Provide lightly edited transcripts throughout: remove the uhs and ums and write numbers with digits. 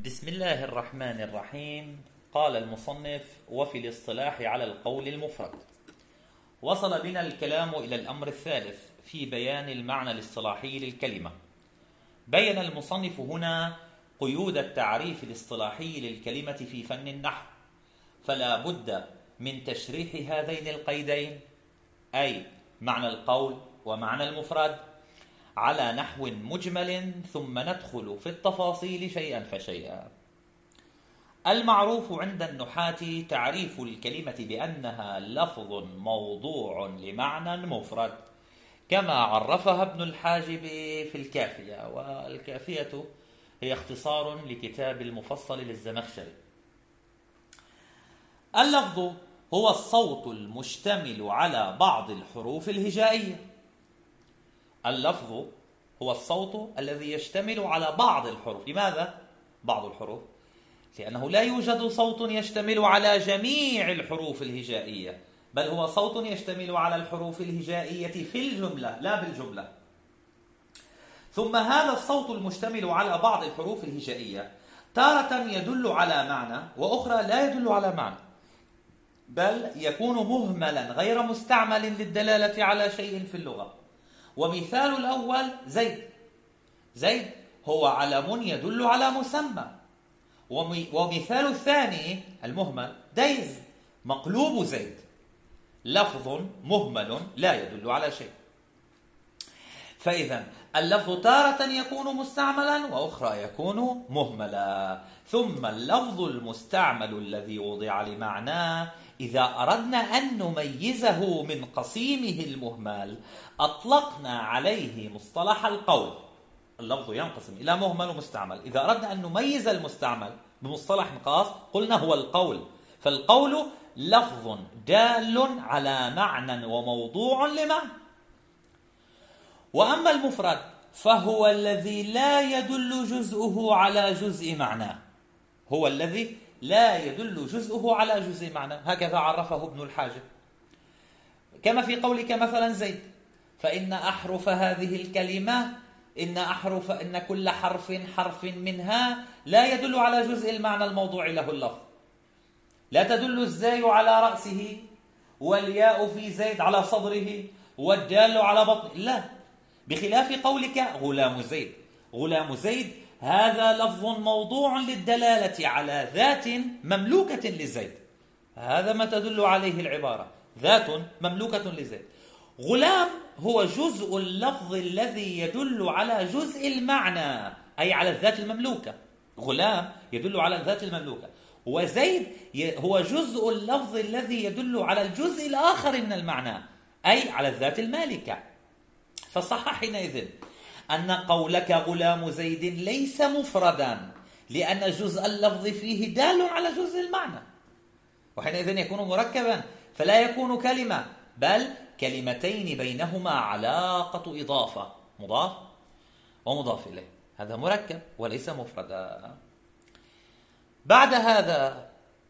بسم الله الرحمن الرحيم. قال المصنف: وفي الاصطلاح على القول المفرد. وصل بنا الكلام إلى الأمر الثالث في بيان المعنى الاصطلاحي للكلمة. بين المصنف هنا قيود التعريف الاصطلاحي للكلمة في فن النحو، فلا بد من تشريح هذين القيدين، أي معنى القول ومعنى المفرد، على نحو مجمل، ثم ندخل في التفاصيل شيئا فشيئا. المعروف عند النحاة تعريف الكلمة بأنها لفظ موضوع لمعنى مفرد، كما عرفها ابن الحاجب في الكافية، والكافية هي اختصار لكتاب المفصل للزمخشري. اللفظ هو الصوت المشتمل على بعض الحروف الهجائية. اللفظ هو الصوت الذي يشتمل على بعض الحروف. لماذا بعض الحروف؟ لأنه لا يوجد صوت يشتمل على جميع الحروف الهجائية، بل هو صوت يشتمل على الحروف الهجائية في الجملة لا بالجملة. ثم هذا الصوت المشتمل على بعض الحروف الهجائية تارة يدل على معنى، وأخرى لا يدل على معنى، بل يكون مهملا غير مستعمل للدلالة على شيء في اللغة. ومثال الأول زيد. زيد هو علم يدل على مسمى. ومثال الثاني المهمل ديز، مقلوب زيد، لفظ مهمل لا يدل على شيء. فإذا اللفظ تارة يكون مستعملا، وأخرى يكون مهملا. ثم اللفظ المستعمل الذي وضع لمعناه، إذا أردنا أن نميزه من قسيمه المهمل أطلقنا عليه مصطلح القول. اللفظ ينقسم إلى مهمل ومستعمل. إذا أردنا أن نميز المستعمل بمصطلح خاص قلنا هو القول. فالقول لفظ دال على معنى وموضوع لمعنى. وأما المفرد فهو الذي لا يدل جزءه على جزء معناه. هو الذي لا يدل جزءه على جزء معناه، هكذا عرفه ابن الحاجب. كما في قولك مثلا زيد، فإن أحرف هذه الكلمة إن كل حرف منها لا يدل على جزء المعنى الموضوع له اللفظ. لا تدل الزاي على رأسه، والياء في زيد على صدره، والدال على بطنه، لا. بخلاف قولك غلام زيد. غلام زيد هذا لفظ موضوع للدلالة على ذات مملوكة لزيد. هذا ما تدل عليه العبارة، ذات مملوكة لزيد. غلام هو جزء اللفظ الذي يدل على جزء المعنى، أي على الذات المملوكة. غلام يدل على الذات المملوكة، وزيد هو جزء اللفظ الذي يدل على الجزء الآخر من المعنى، أي على الذات المالكة. فصح حينئذ أن قولك غلام زيد ليس مفردا، لأن جزء اللفظ فيه دال على جزء المعنى، وحينئذ يكون مركبا، فلا يكون كلمة، بل كلمتين بينهما علاقة إضافة، مضاف ومضاف إليه. هذا مركب وليس مفردا. بعد هذا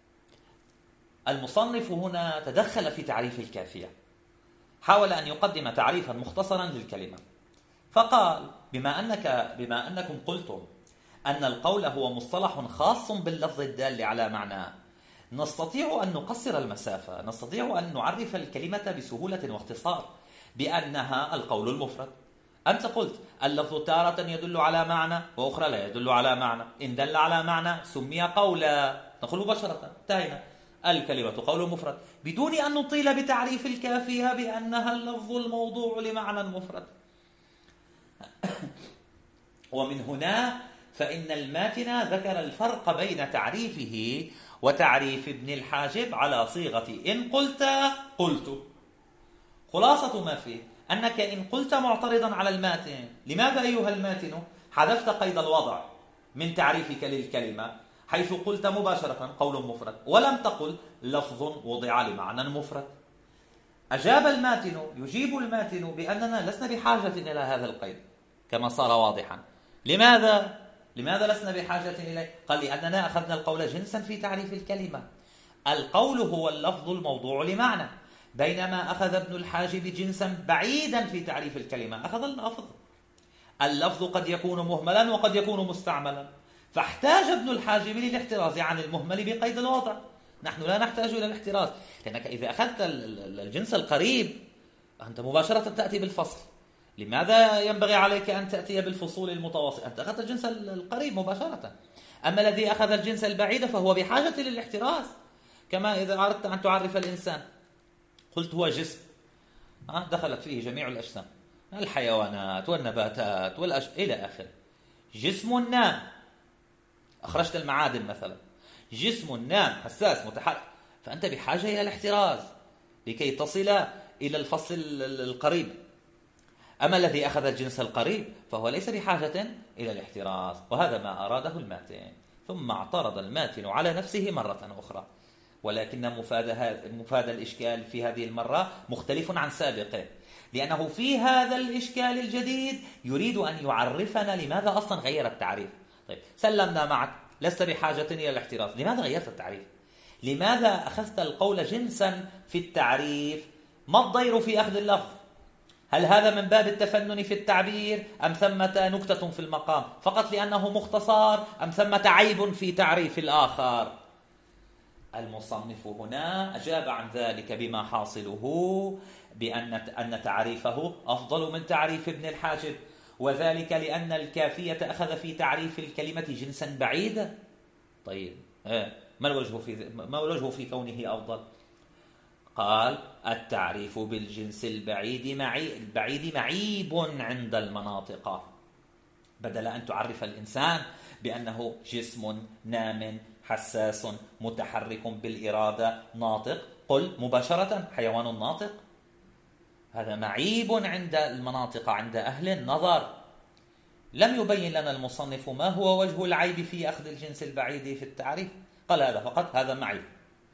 المصنف هنا تدخل في تعريف الكافية، حاول أن يقدم تعريفا مختصرا للكلمة، فقال: بما أنكم قلتم أن القول هو مصطلح خاص باللفظ الدال على معناه، نستطيع أن نقصر المسافة، نستطيع أن نعرف الكلمة بسهولة واختصار بأنها القول المفرد. أنت قلت اللفظ تارة يدل على معنى، وأخرى لا يدل على معنى. إن دل على معنى سمي قولا، نقول مباشرة انتهينا، الكلمة قول مفرد، بدون أن نطيل بتعريف الكافية بأنها اللفظ الموضوع لمعنى مفرد. ومن هنا فإن الماتن ذكر الفرق بين تعريفه وتعريف ابن الحاجب على صيغة إن قلت قلت. خلاصة ما فيه أنك إن قلت معترضا على الماتن: لماذا أيها الماتن حذفت قيد الوضع من تعريفك للكلمة، حيث قلت مباشرة قول مفرد ولم تقل لفظ وضع لمعنى مفرد؟ أجاب الماتن، يجيب الماتن بأننا لسنا بحاجة إلى هذا القيد، كما صار واضحا. لماذا لسنا بحاجة إليه؟ قال: لأننا أخذنا القول جنسا في تعريف الكلمة. القول هو اللفظ الموضوع لمعنى، بينما أخذ ابن الحاجب جنسا بعيدا في تعريف الكلمة، أخذ اللفظ. اللفظ قد يكون مهملا وقد يكون مستعملا، فاحتاج ابن الحاجب للاحتراز عن المهمل بقيد الوضع. نحن لا نحتاج إلى الاحتراز، لأنك إذا أخذت الجنس القريب أنت مباشرة تأتي بالفصل. لماذا ينبغي عليك أن تأتي بالفصول المتواصلة؟ أنت أخذت الجنس القريب مباشرة. أما الذي أخذ الجنس البعيد فهو بحاجة للاحتراز. كما إذا أردت أن تعرف الإنسان، قلت هو جسم دخلت فيه جميع الأجسام، الحيوانات والنباتات إلى آخره. جسم نام، أخرجت المعادن مثلا، جسم نام حساس متحرك، فأنت بحاجة إلى الاحتراز لكي تصل إلى الفصل القريب. أما الذي أخذ الجنس القريب فهو ليس بحاجة إلى الاحتراز، وهذا ما أراده الماتن. ثم اعترض الماتن على نفسه مرة أخرى، ولكن مفاد الإشكال في هذه المرة مختلف عن سابقه، لأنه في هذا الإشكال الجديد يريد أن يعرفنا لماذا أصلا غير التعريف. طيب سلمنا معك، لست بحاجة إلى الاحتراز، لماذا غيرت التعريف؟ لماذا أخذت القول جنسا في التعريف؟ ما الضير في أخذ اللفظ؟ هل هذا من باب التفنن في التعبير أم ثمة نكتة في المقام فقط لأنه مختصر، أم ثمة عيب في تعريف الآخر؟ المصنف هنا أجاب عن ذلك بما حاصله بأن تعريفه أفضل من تعريف ابن الحاجب، وذلك لأن الكافية أخذ في تعريف الكلمة جنسا بعيدا. طيب ما الوجه في كونه أفضل؟ قال التعريف بالجنس البعيد معيب عند المناطق. بدل أن تعرف الإنسان بأنه جسم نام حساس متحرك بالإرادة ناطق، قل مباشرة حيوان ناطق. هذا معيب عند المناطق، عند أهل النظر. لم يبين لنا المصنف ما هو وجه العيب في أخذ الجنس البعيد في التعريف، قال هذا فقط، هذا معيب.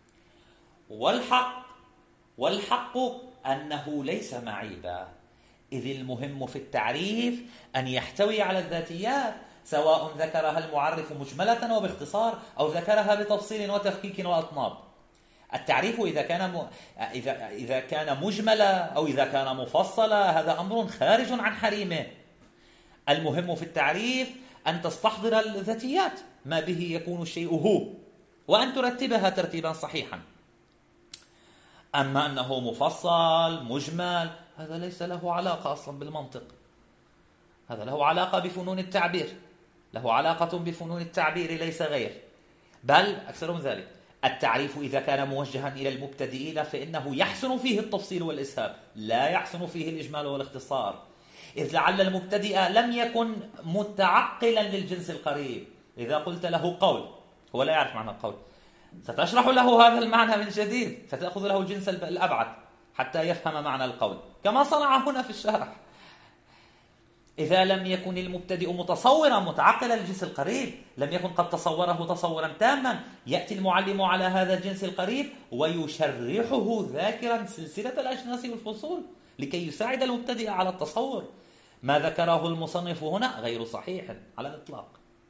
والحق أنه ليس معيبا، إذ المهم في التعريف أن يحتوي على الذاتيات، سواء ذكرها المعرف مجملة وباختصار أو ذكرها بتفصيل وتفكيك وأطناب. التعريف إذا كان مجملا أو إذا كان مفصلا هذا أمر خارج عن حريمه. المهم في التعريف أن تستحضر الذاتيات، ما به يكون الشيء هو، وأن ترتبها ترتيبا صحيحا. أما أنه مفصل مجمل هذا ليس له علاقة أصلا بالمنطق، هذا له علاقة بفنون التعبير، له علاقة بفنون التعبير ليس غير. بل أكثر من ذلك، التعريف إذا كان موجها إلى المبتدئين فإنه يحسن فيه التفصيل والإسهاب، لا يحسن فيه الإجمال والاختصار، إذ لعل المبتدئ لم يكن متعقلا للجنس القريب. إذا قلت له قول هو لا يعرف معنى القول، ستشرح له هذا المعنى من جديد، ستأخذ له الجنس الأبعد حتى يفهم معنى القول، كما صنع هنا في الشرح. إذا لم يكن المبتدئ متصورا متعقلا للجنس القريب، لم يكن قد تصوره تصورا تاما، يأتي المعلم على هذا الجنس القريب ويشرحه ذاكرا سلسلة الأجناس والفصول لكي يساعد المبتدئ على التصور. ما ذكره المصنف هنا غير صحيح على الإطلاق.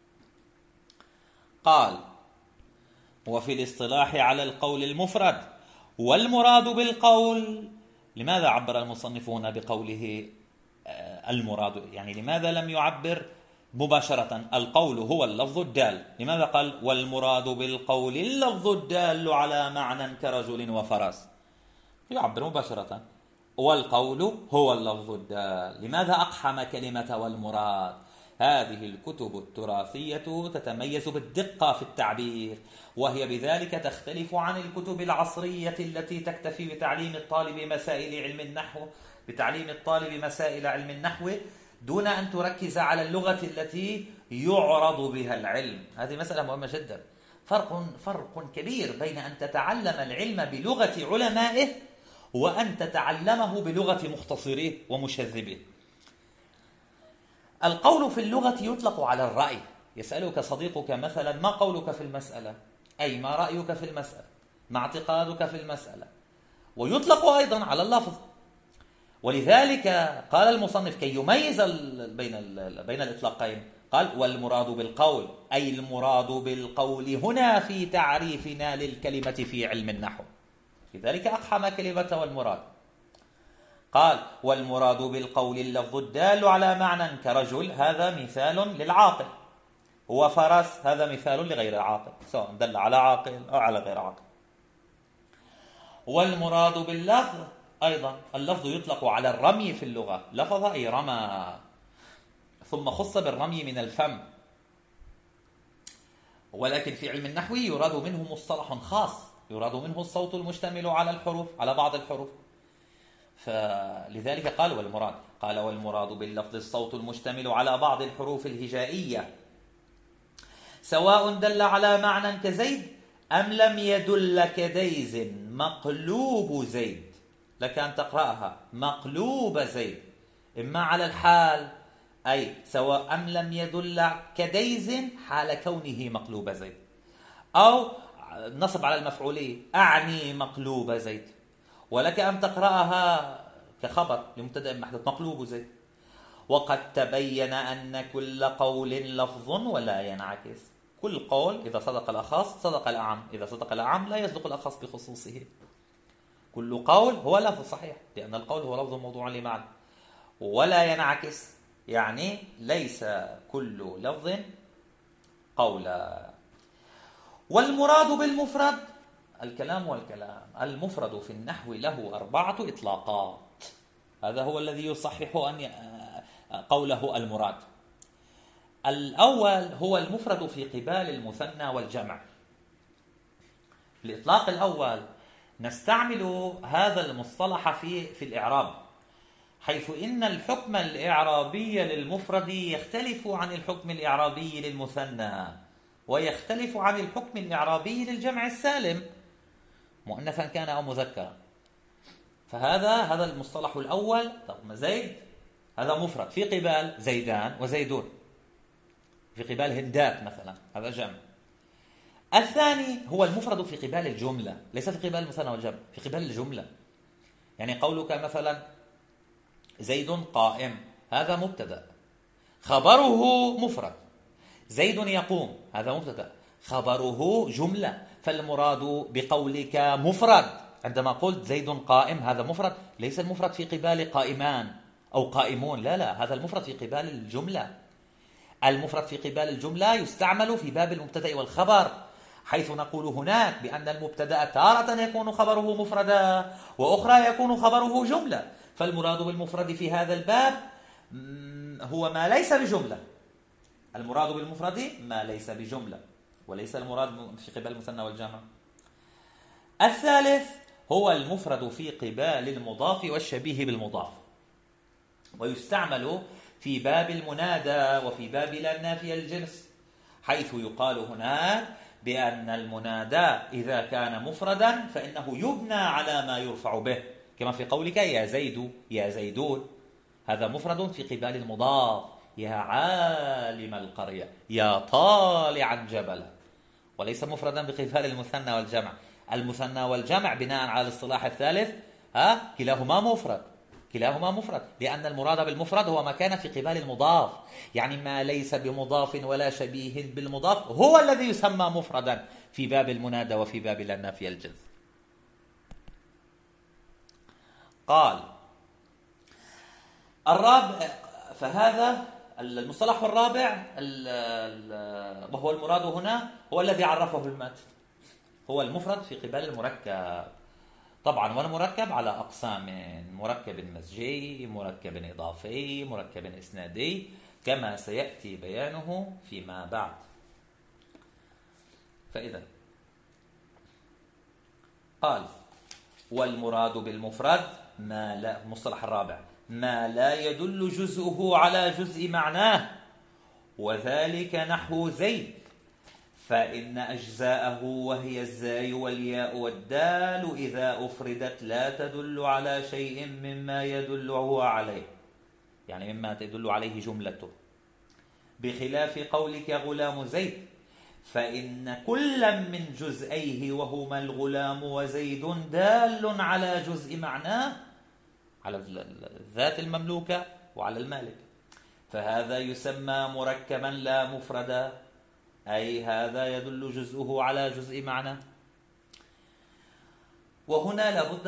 قال وفي الاصطلاح على القول المفرد والمراد بالقول. لماذا عبر المصنف هنا بقوله المراد؟ يعني لماذا لم يعبر مباشرة القول هو اللفظ الدال؟ لماذا قال والمراد بالقول اللفظ الدال على معنى كرجل وفرس؟ يعبر مباشرة والقول هو اللفظ الدال. لماذا أقحم كلمة والمراد؟ هذه الكتب التراثية تتميز بالدقة في التعبير، وهي بذلك تختلف عن الكتب العصرية التي تكتفي بتعليم الطالب مسائل علم النحو دون أن تركز على اللغة التي يعرض بها العلم. هذه مسألة مهمة جدا. فرق كبير بين أن تتعلم العلم بلغة علمائه وأن تتعلمه بلغة مختصريه ومشذبيه. القول في اللغة يطلق على الرأي. يسألك صديقك مثلا ما قولك في المسألة، أي ما رأيك في المسألة، ما اعتقادك في المسألة، ويطلق أيضا على اللفظ. ولذلك قال المصنف كي يميز بين الإطلاقين قال والمراد بالقول، أي المراد بالقول هنا في تعريفنا للكلمة في علم النحو. لذلك أقحم كلمة والمراد. قال والمراد بالقول اللفظ الدال على معنى كرجل، هذا مثال للعاقل. وفرس هذا مثال لغير العاقل، سواء دل على عاقل أو على غير عاقل. والمراد باللفظ أيضا، اللفظ يطلق على الرمي في اللغة، لفظ أي رمى، ثم خص بالرمي من الفم. ولكن في علم النحو يراد منه مصطلح خاص، يراد منه الصوت المشتمل على الحروف، على بعض الحروف. فلذلك قال والمراد، قال والمراد باللفظ الصوت المشتمل على بعض الحروف الهجائية، سواء دل على معنى كزيد أم لم يدل كديز مقلوب زيد. لك أن تقرأها مقلوب زيد، إما على الحال أي سواء أم لم يدل كديز حال كونه مقلوب زيد، أو نصب على المفعولية أعني مقلوب زيد. ولك أن تقرأها كخبر لمبتدأ محذوف مقلوب زيد. وقد تبين أن كل قول لفظ ولا ينعكس، كل قول إذا صدق الأخص صدق الأعم، إذا صدق الأعم لا يصدق الأخص بخصوصه. كل قول هو لفظ صحيح، لأن القول هو لفظ موضوع لمعنى. ولا ينعكس يعني ليس كل لفظ قولا. والمراد بالمفرد الكلام والكلام. المفرد في النحو له 4 إطلاقات، هذا هو الذي يصحح أن قوله المراد. الأول هو المفرد في قبال المثنى والجمع. الإطلاق الأول نستعمل هذا المصطلح في الإعراب، حيث إن الحكم الإعرابي للمفرد يختلف عن الحكم الإعرابي للمثنى، ويختلف عن الحكم الإعرابي للجمع السالم مؤنثا كان أو مذكرا. فهذا المصطلح الأول. طب زيد هذا مفرد في قبال زيدان وزيدون، في قبال هندات مثلا هذا جمع. الثاني هو المفرد في قبال الجملة، ليس في قبال المثنى والجمع، في قبال الجملة. يعني قولك مثلا زيد قائم، هذا مبتدأ خبره مفرد. زيد يقوم، هذا مبتدأ خبره جملة. فالمراد بقولك مفرد عندما قلت زيد قائم هذا مفرد، ليس المفرد في قبال قائمان أو قائمون، لا، هذا المفرد في قبال الجملة. المفرد في قبال الجملة يستعمل في باب المبتدأ والخبر، حيث نقول هناك بأن المبتدأ تارة يكون خبره مفردا، وأخرى يكون خبره جملة. فالمراد بالمفرد في هذا الباب هو ما ليس بجملة. المراد بالمفرد ما ليس بجملة، وليس المراد في قبال المثنى والجمع. الثالث هو المفرد في قبال المضاف والشبيه بالمضاف، ويستعمل في باب المنادى وفي باب لا نافي الجنس، حيث يقال هناك بأن المنادى إذا كان مفردا فإنه يبنى على ما يرفع به، كما في قولك يا زيد يا زيدون، هذا مفرد في قبال المضاف، يا عالم القرية يا طالعا جبلا، وليس مفردا بقبال المثنى والجمع. المثنى والجمع بناء على الاصطلاح الثالث كلاهما مفرد، لأن المراد بالمفرد هو ما كان في قبال المضاف، يعني ما ليس بمضاف ولا شبيه بالمضاف هو الذي يسمى مفردا في باب المنادى وفي باب لا نافي الجنس. قال الرابع، فهذا المصطلح الرابع وهو المراد هنا هو الذي عرفه المتن، هو المفرد في قبال المركب. طبعا والمركب على أقسام: مركب مزجي، مركب إضافي، مركب إسنادي، كما سيأتي بيانه فيما بعد. فإذا قال والمراد بالمفرد ما لا، المصطلح الرابع، ما لا يدل جزءه على جزء معناه، وذلك نحو زيد، فإن أجزاءه وهي الزاي والياء والدال إذا أفردت لا تدل على شيء مما يدله عليه، يعني مما تدل عليه جملته، بخلاف قولك غلام زيد، فإن كل من جزئيه وهما الغلام وزيد دال على جزء معناه، على الذات المملوكة وعلى المالك، فهذا يسمى مركبا لا مفردا، أي هذا يدل جزءه على جزء معنى. وهنا لابد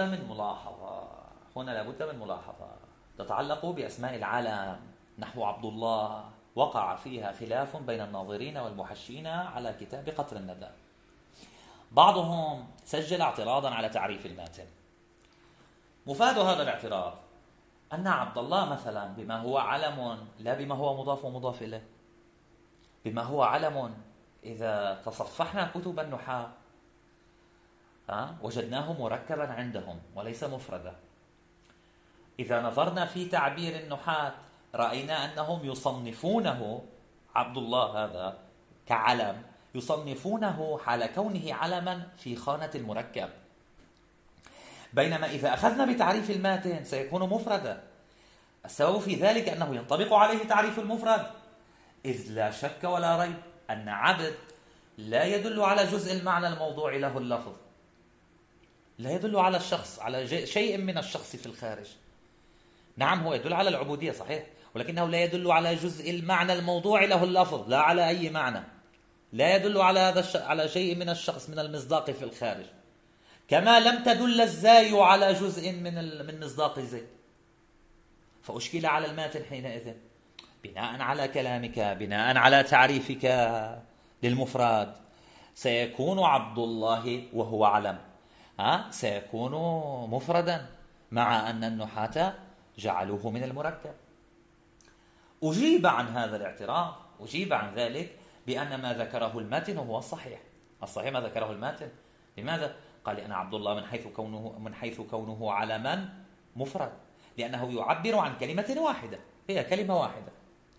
من ملاحظة تتعلق بأسماء العالم، نحو عبد الله وقع فيها خلاف بين الناظرين والمحشين على كتاب قطر الندى. بعضهم سجل اعتراضا على تعريف الماتن. مفاد هذا الاعتراض أن عبد الله مثلا بما هو علم لا بما هو مضاف ومضاف إليه، بما هو علم إذا تصفحنا كتب النحاة وجدناه مركبا عندهم وليس مفردا. إذا نظرنا في تعبير النحاة رأينا أنهم يصنفونه عبد الله هذا كعلم، يصنفونه حال كونه علما في خانة المركب، بينما إذا أخذنا بتعريف الماتن سيكون مفردا. السبب في ذلك أنه ينطبق عليه تعريف المفرد، إذ لا شك ولا ريب أن عبد لا يدل على جزء المعنى الموضوع له اللفظ، لا يدل على الشخص، على شيء من الشخص في الخارج. نعم هو يدل على العبودية صحيح، ولكنه لا يدل على جزء المعنى الموضوع له اللفظ، لا على أي معنى، لا يدل على على شيء من الشخص من المصداق في الخارج، كما لم تدل الزاي على جزء من مصداق زي. فأشكل على الماتن حينئذ بناء على كلامك، بناء على تعريفك للمفرد، سيكون عبد الله وهو علم سيكون مفردا، مع أن النحاة جعلوه من المركب. أجيب عن هذا الاعتراض، أجيب عن ذلك بأن ما ذكره الماتن هو الصحيح. الصحيح ما ذكره الماتن. لماذا؟ قال لأن عبد الله من حيث كونه علما مفرد، لأنه يعبر عن كلمة واحدة، هي كلمة واحدة.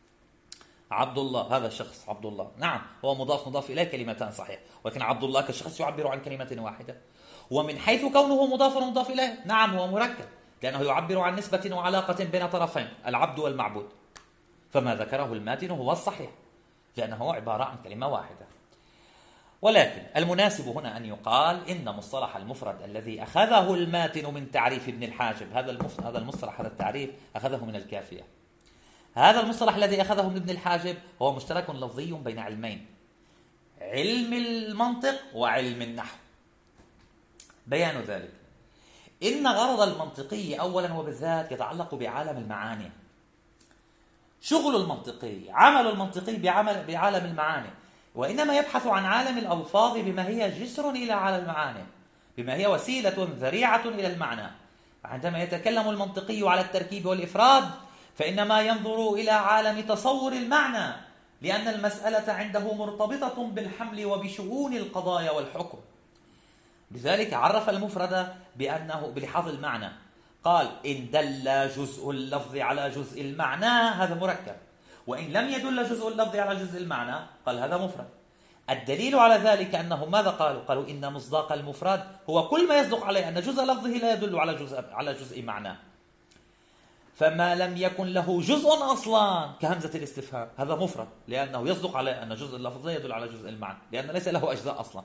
عبد الله هذا الشخص عبد الله، نعم هو مضاف إليه كلمتان صحيح، ولكن عبد الله كشخص يعبر عن كلمة واحدة. ومن حيث كونه مضاف إليه، نعم هو مركب، لأنه يعبر عن نسبة وعلاقة بين طرفين، العبد والمعبود. فما ذكره الماتن هو الصحيح، لأنه عبارة عن كلمة واحدة. ولكن المناسب هنا أن يقال إن مصطلح المفرد الذي أخذه الماتن من تعريف ابن الحاجب، هذا المصطلح، هذا التعريف أخذه من الكافية. هذا المصطلح الذي أخذه من ابن الحاجب هو مشترك لفظي بين علمين، علم المنطق وعلم النحو. بيان ذلك إن غرض المنطقي أولا وبالذات يتعلق بعالم المعاني. شغل المنطقي، عمل المنطقي بعالم المعاني، وإنما يبحث عن عالم الألفاظ بما هي جسر إلى عالم المعاني، بما هي وسيلة ذريعة إلى المعنى. عندما يتكلم المنطقي على التركيب والإفراد فإنما ينظر إلى عالم تصور المعنى، لأن المسألة عنده مرتبطة بالحمل وبشؤون القضايا والحكم. لذلك عرف المفرد بأنه بلحاظ المعنى، قال إن دل جزء اللفظ على جزء المعنى هذا مركب، وإن لم يدل جزء اللفظ على جزء المعنى قال هذا مفرد. الدليل على ذلك أنهم ماذا قالوا؟ قالوا إن مصداق المفرد هو كل ما يصدق عليه أن جزء لفظه لا يدل على جزء معناه. فما لم يكن له جزء أصلا كهمزة الاستفهام هذا مفرد، لأنه يصدق عليه أن جزء اللفظ لا يدل على جزء المعنى، لأن ليس له أجزاء أصلا.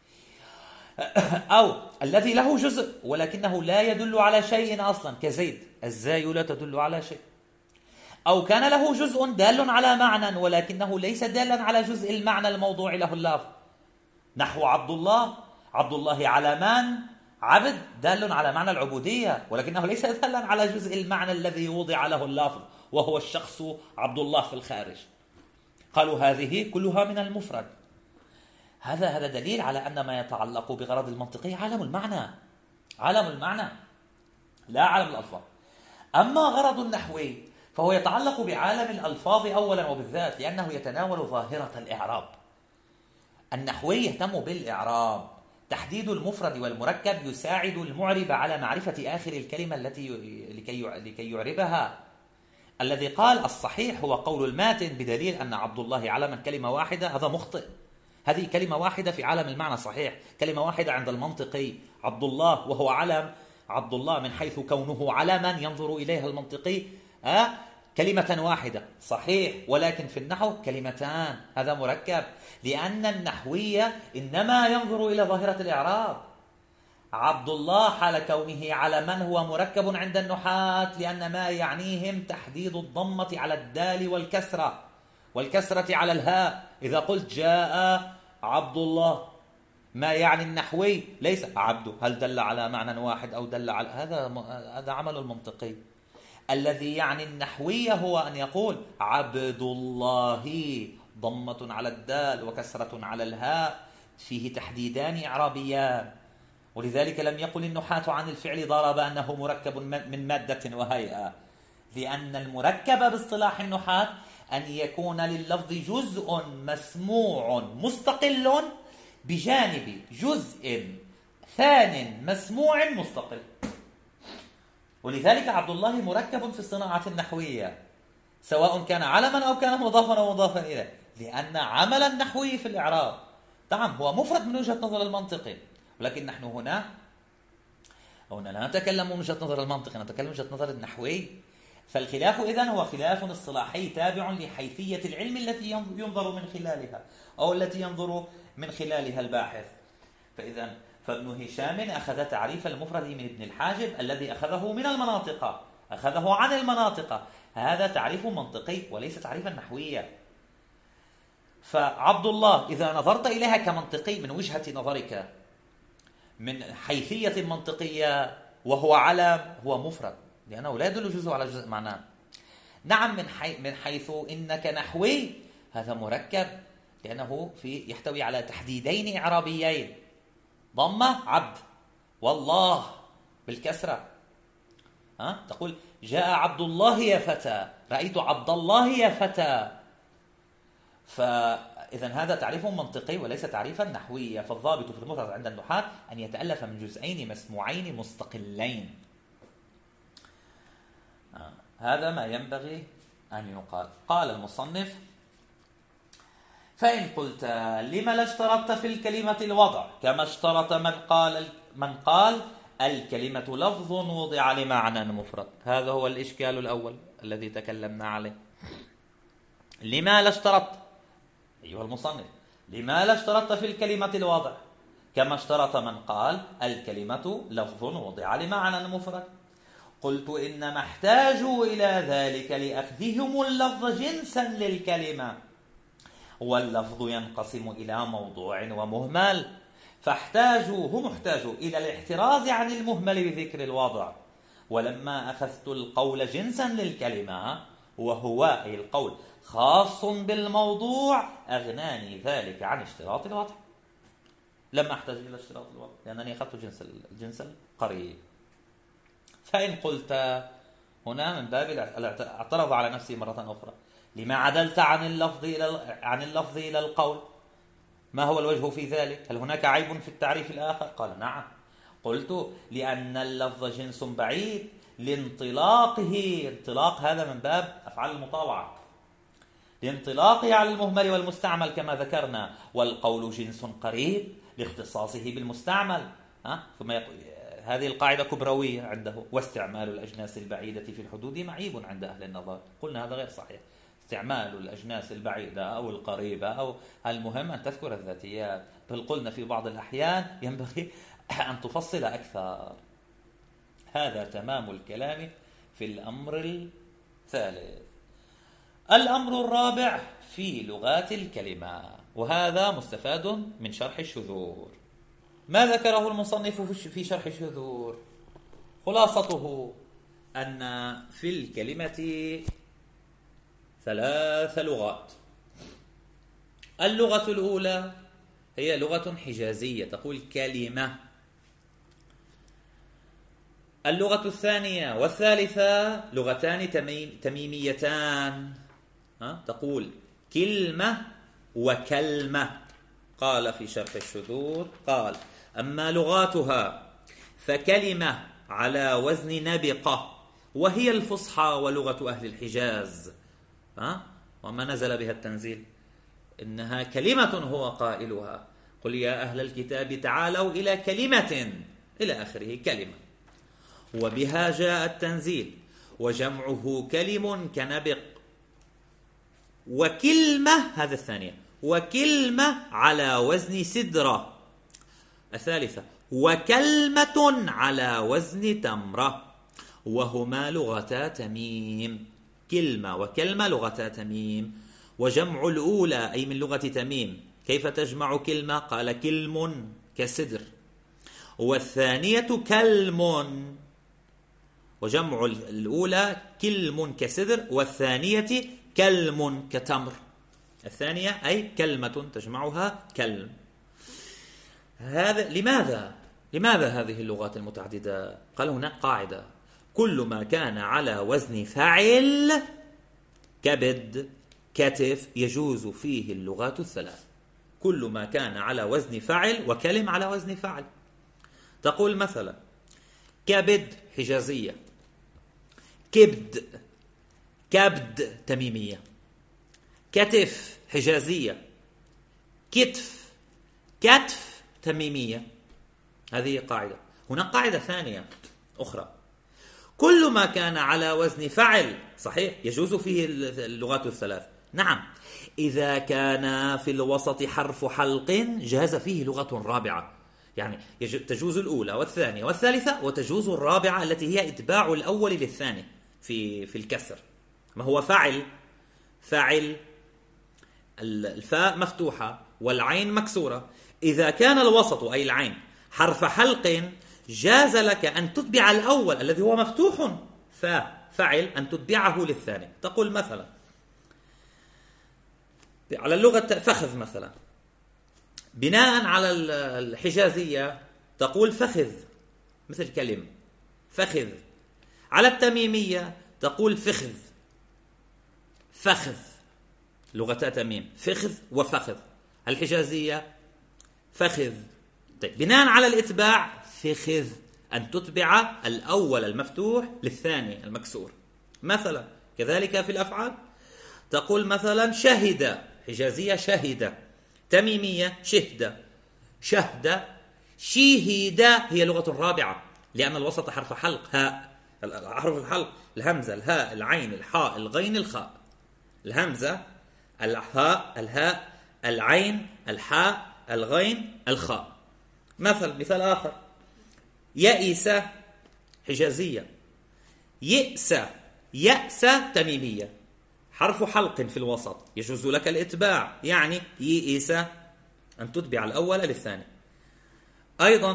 أو الذي له جزء ولكنه لا يدل على شيء أصلا كزيد، الزاي لا تدل على شيء. أو كان له جزء دال على معنى ولكنه ليس دالا على جزء المعنى الموضوع له اللفظ، نحو عبد الله، عبد الله علمان، عبد دال على معنى العبودية ولكنه ليس دالا على جزء المعنى الذي وضع له اللفظ وهو الشخص عبد الله في الخارج. قالوا هذه كلها من المفرد. هذا دليل على أن ما يتعلق بغرض المنطقي عالم المعنى، عالم المعنى لا عالم الألفاظ. أما غرض النحوي فهو يتعلق بعالم الألفاظ أولا وبالذات، لأنه يتناول ظاهرة الإعراب. النحوي يهتم بالإعراب، تحديد المفرد والمركب يساعد المعرب على معرفة آخر الكلمة لكي يعربها. الذي قال الصحيح هو قول الماتن بدليل أن عبد الله علما كلمة واحدة، هذا مخطئ. هذه كلمة واحدة في عالم المعنى صحيح، كلمة واحدة عند المنطقي، عبد الله وهو علم، عبد الله من حيث كونه علما ينظر إليها المنطقي كلمة واحدة صحيح، ولكن في النحو كلمتان، هذا مركب، لأن النحوية إنما ينظر إلى ظاهرة الإعراب. عبد الله حال كونه علما هو مركب عند النحاة، لأن ما يعنيهم تحديد الضمة على الدال والكسرة على الهاء. إذا قلت جاء عبد الله، ما يعني النحوي ليس عبده هل دل على معنى واحد أو دل على هذا عمل المنطقي. الذي يعني النحوي هو أن يقول عبد الله، ضمة على الدال وكسرة على الهاء، فيه تحديدان إعرابيان. ولذلك لم يقل النحاة عن الفعل ضرب أنه مركب من مادة وهيئة، لأن المركب باصطلاح النحاة أن يكون لللفظ جزء مسموع مستقل بجانب جزء ثان مسموع مستقل. ولذلك عبد الله مركب في الصناعة النحوية، سواء كان علما أو كان مضافا أو مضافا إليه، لأن عمل النحوي في الإعراب نعم هو مفرد من وجهة نظر المنطقي، ولكن نحن هنا لا نتكلم من وجهة نظر المنطقي، نتكلم من وجهة نظر النحوي. فالخلاف إذن هو خلاف اصطلاحي تابع لحيثية العلم التي ينظر من خلالها أو التي ينظر من خلالها الباحث. فابن هشام أخذ تعريف المفرد من ابن الحاجب الذي أخذه من المناطق، أخذه عن المناطق، هذا تعريف منطقي وليس تعريفا نحويا. فعبد الله إذا نظرت إليها كمنطقي من وجهة نظرك من حيثية منطقية وهو علم، هو مفرد لأنه لا يدل جزء على جزء معناه. نعم من حيث إنك نحوي هذا مركب لأنه يحتوي على تحديدين إعرابيين، ضمة عبد والله بالكسرة. تقول جاء عبد الله يا فتى، رأيت عبد الله يا فتى. فإذا هذا تعريف منطقي وليس تعريفا نحويا. فالضابط في المفرد عند النحاة أن يتألف من جزئين مسموعين مستقلين. هذا ما ينبغي أن يقال. قال المصنف: فإن قلت لما لا اشترطت في الكلمة الوضع كما اشترط من قال الكلمة لفظ وضع لمعنى مفرد. هذا هو الإشكال الأول الذي تكلمنا عليه. لما لا اشترطت أيها المصنف، لما لا اشترطت في الكلمة الوضع كما اشترط من قال الكلمة لفظ وضع لمعنى مفرد؟ قلت إنما احتاجوا إلى ذلك لأخذهم اللفظ جنسا للكلمة، واللفظ ينقسم إلى موضوع ومهمل، هم احتاجوا إلى الاحتراز عن المهمل بذكر الوضع. ولما أخذت القول جنسا للكلمة وهو أي القول خاص بالموضوع أغناني ذلك عن اشتراط الوضع. لما أحتاج إلى اشتراط الوضع لأنني أخذت الجنس القريب. فإن قلت هنا من باب اعترض على نفسي مرة أخرى: لما عدلت عن اللفظ إلى القول؟ ما هو الوجه في ذلك؟ هل هناك عيب في التعريف الآخر؟ قال: نعم. قلت: لأن اللفظ جنس بعيد لانطلاقه، انطلاق هذا من باب أفعال المطاوعة، لانطلاقه على المهمل والمستعمل كما ذكرنا، والقول جنس قريب لاختصاصه بالمستعمل. ثم هذه القاعدة كبروية عنده: واستعمال الأجناس البعيدة في الحدود معيب عند أهل النظر. قلنا هذا غير صحيح. استعمال الأجناس البعيدة أو القريبة أو المهم أن تذكر الذاتيات، بل قلنا في بعض الأحيان ينبغي أن تفصل أكثر. هذا تمام الكلام في الأمر الثالث. الأمر الرابع في لغات الكلمة، وهذا مستفاد من شرح الشذور. ما ذكره المصنف في شرح الشذور؟ خلاصته أن في الكلمة 3 لغات. اللغة الأولى هي لغة حجازية تقول كلمة. اللغة الثانية والثالثة لغتان تميميتان تقول كلمة وكلمة. قال في شرح الشذور قال: أما لغاتها فكلمة على وزن نبقة، وهي الفصحى ولغة أهل الحجاز، وما نزل بها التنزيل، إنها كلمة هو قائلها. قل يا أهل الكتاب تعالوا إلى كلمة إلى آخره كلمة، وبها جاء التنزيل، وجمعه كلم كنبق. وكلمة هذا الثانية، وكلمة على وزن سدرة. الثالثة وكلمة على وزن تمرة، وهما لغتا تميم. كلمة وكلمة لغتا تميم. وجمع الأولى أي من لغة تميم. كيف تجمع كلمة؟ قال كلم كسدر. والثانية كلم، وجمع الأولى كلم كسدر، والثانية كلم كتمر. الثانية أي كلمة تجمعها كلم. هذا لماذا هذه اللغات المتعددة؟ قال هناك قاعدة: كل ما كان على وزن فعل كبد كتف يجوز فيه اللغات الثلاث. كل ما كان على وزن فعل، وكلم على وزن فعل. تقول مثلا كبد حجازية، كبد تميمية، كتف حجازية، كتف تميمية. هذه قاعدة. هناك قاعدة ثانية أخرى: كل ما كان على وزن فعل صحيح يجوز فيه اللغات الثلاث. نعم، إذا كان في الوسط حرف حلق جاز فيه لغة رابعة، يعني تجوز الأولى والثانية والثالثة، وتجوز الرابعة التي هي إتباع الأول للثاني في الكسر. ما هو فاعل الفاء مفتوحة والعين مكسورة. إذا كان الوسط أي العين حرف حلق جاز لك أن تتبع الأول الذي هو مفتوح فاعل أن تتبعه للثاني. تقول مثلا على اللغة فخذ مثلا، بناء على الحجازية تقول فخذ مثل كلمة فخذ. على التميمية تقول فخذ، لغتا تميم، فخذ وفخذ. الحجازية فخذ. طيب، بناء على الإتباع فخذ أن تتبع الأول المفتوح للثاني المكسور. مثلا كذلك في الأفعال تقول مثلا شهد، حجازية شهد، تميمية شهد، شهد هي لغة رابعة لأن الوسط حرف حلق هاء. حرف الحلق الهمزة، الهاء، العين، الحاء، الغين، الخاء. الهمزة، الهاء، العين، الحاء، الغين، الخاء. مثال آخر: يئس حجازية، يأس تميمية، حرف حلق في الوسط يجوز لك الإتباع، يعني يئس أن تتبع الأول للثاني. أيضا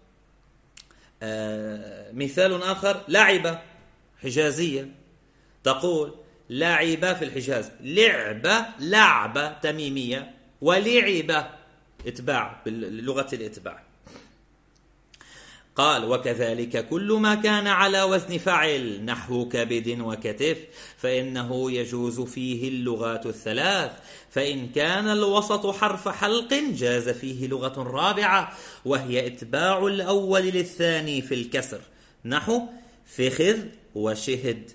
مثال آخر: لعب حجازية، تقول لعب في الحجاز، لعب تميمية، ولعب إتباع بلغة الإتباع. قال: وكذلك كل ما كان على وزن فعل نحو كبد وكتف فإنه يجوز فيه اللغات الثلاث، فإن كان الوسط حرف حلق جاز فيه لغة رابعة وهي إتباع الأول للثاني في الكسر، نحو فخذ وشهد.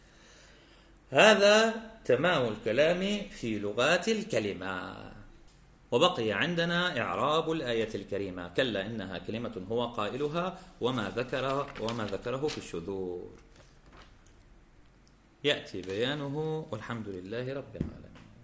هذا تمام الكلام في لغات الكلمة. وبقي عندنا إعراب الآية الكريمة: كلا إنها كلمة هو قائلها وما ذكره في الشذور. يأتي بيانه، والحمد لله رب العالمين.